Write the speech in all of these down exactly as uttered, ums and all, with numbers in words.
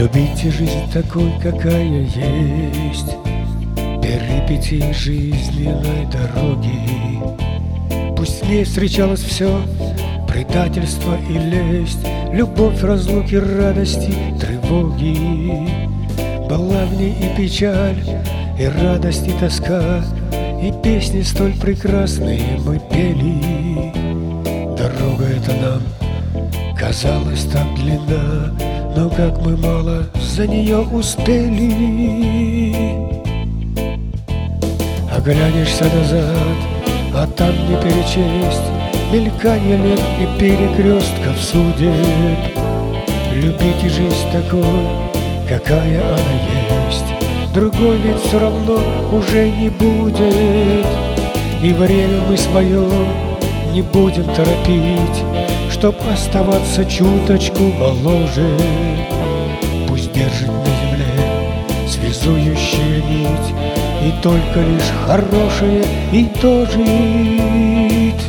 Любите жизнь такой, какая есть, перипетии жизненной дороги. Пусть в ней встречалось все, предательство и лесть, любовь, разлуки, радости, тревоги. Была в ней и печаль, и радость, и тоска, и песни столь прекрасные мы пели. Дорога эта нам казалась так длинна, но как мы мало за нее успели. Оглянешься назад, а там не перечесть мельканье лет и перекрестков судеб. Любите жизнь такой, какая она есть, другой ведь все равно уже не будет. И время мы свое не будем торопить, чтоб оставаться чуточку моложе. Пусть держит на земле связующая нить, и только лишь хорошее и то жить.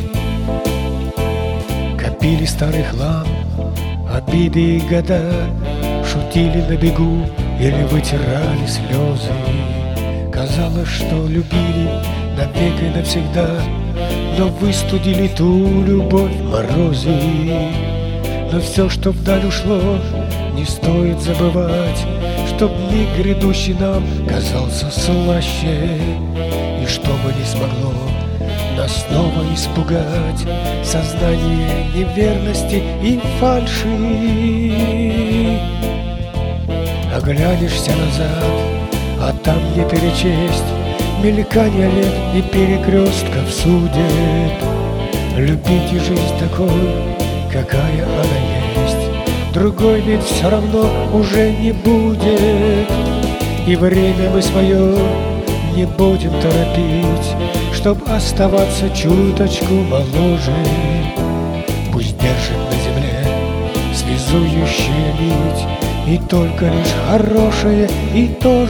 Копили старый хлам, обиды и года, шутили на бегу или вытирали слезы. Казалось, что любили навек и навсегда, но выстудили ту любовь морозы. Но все, что вдаль ушло, не стоит забывать, чтоб миг грядущий нам казался слаще. И чтобы не смогло нас снова испугать сознание неверности и фальши. Оглянешься назад, а там не перечесть мельканье лет и перекрестков судеб. Любите жизнь такой, какая она есть, другой ведь все равно уже не будет. И время мы свое не будем торопить, чтоб оставаться чуточку моложе. Пусть держит на земле связующая нить, и только лишь хорошее и то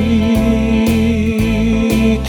жить.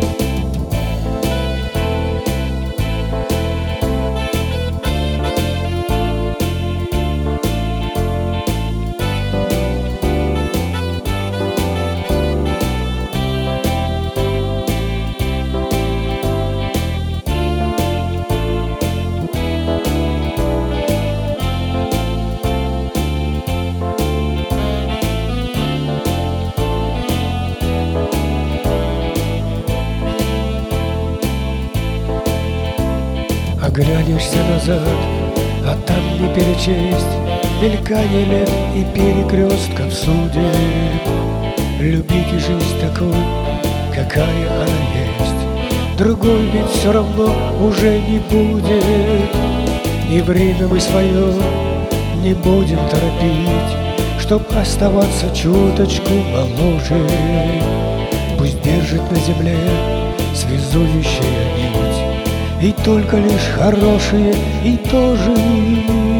Оглянешься назад, а там не перечесть мельканье лет и перекрестков судеб. Любите жизнь такой, какая она есть, другой ведь все равно уже не будет. И время мы свое не будем торопить, чтоб оставаться чуточку моложе. Пусть держит на земле связующая нить, и только лишь хорошее и то жить.